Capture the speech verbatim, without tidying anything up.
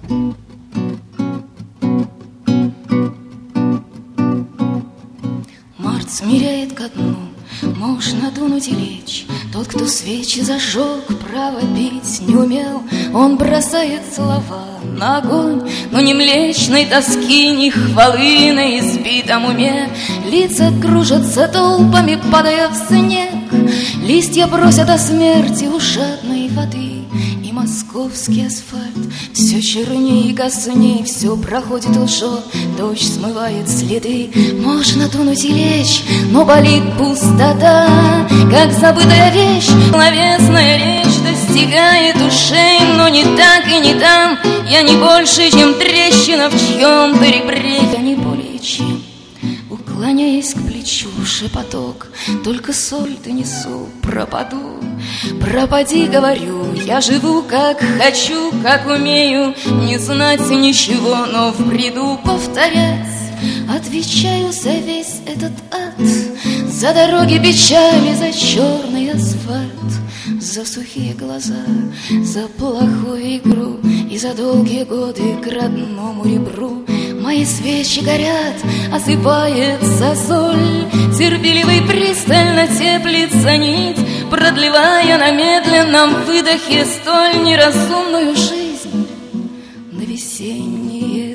Март смиряет ко дну, можно дунуть и лечь. Тот, кто свечи зажег, право пить не умел. Он бросает слова на огонь, но ни млечной тоски, ни хвалы на избитом уме. Лица кружатся толпами, падая в снег. Листья просят о смерти у жадной воды. И московский асфальт все черней и косней, все проходит лжет, дождь смывает следы. Можно дунуть и лечь, но болит пустота, как забытая вещь. Словесная речь достигает ушей, но не так и не там. Я не больше, чем трещина в чьем-то ребре. Я не более чем, уклоняясь к плечу, шепоток. Только соль донесу, пропаду. Пропади, говорю, я живу как хочу, как умею, не знать ничего, но в бреду повторять. Отвечаю за весь этот ад, за дороги печали, за черный асфальт, за сухие глаза, за плохую игру и за долгие годы к родному ребру. Мои свечи горят, осыпается соль, терпеливый пристально теплится нить, продлевая на медленном выдохе столь неразумную жизнь на весенние